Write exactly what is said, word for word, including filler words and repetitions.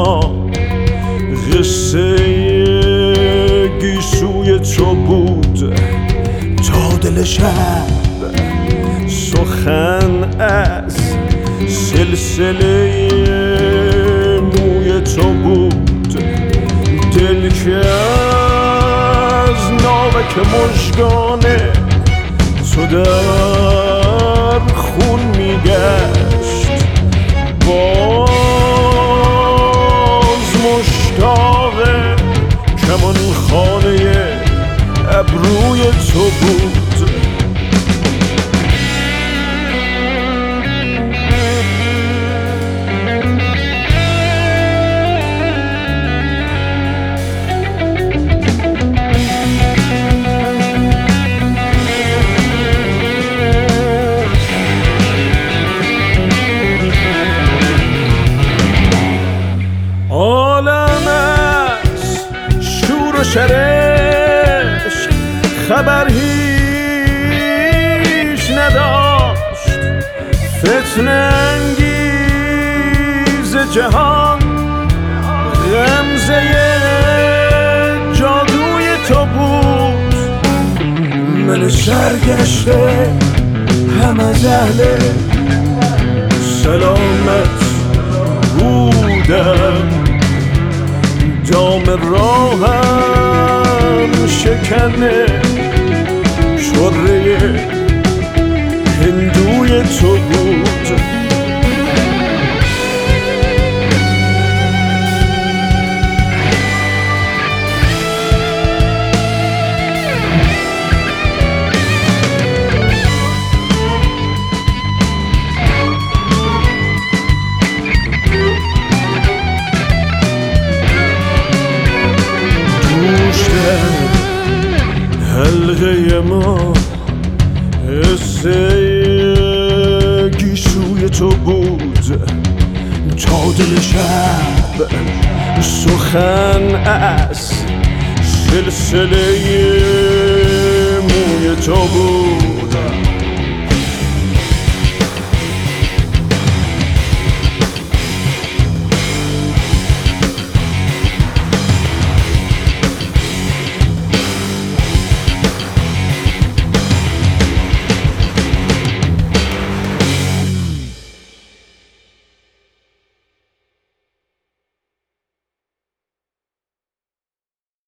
ما قصه گیسوی تو بود تا دل شب سخن از سلسله موی تو بود، دل که از ناوک مژگان تو در خون میگشت، باز مشتاق کمان خانه ابروی تو بود. شرش خبر هیچ نداشت، فتنه انگیز جهان غمزه جادوی تو بود. من سرگشته هم از اهل سلامت بودم، دام راهم شکنه شوره هندوی تو بود. حلقه ما قصه گیسوی تو بود تا دل شب سخن از سلسله موی تو بود.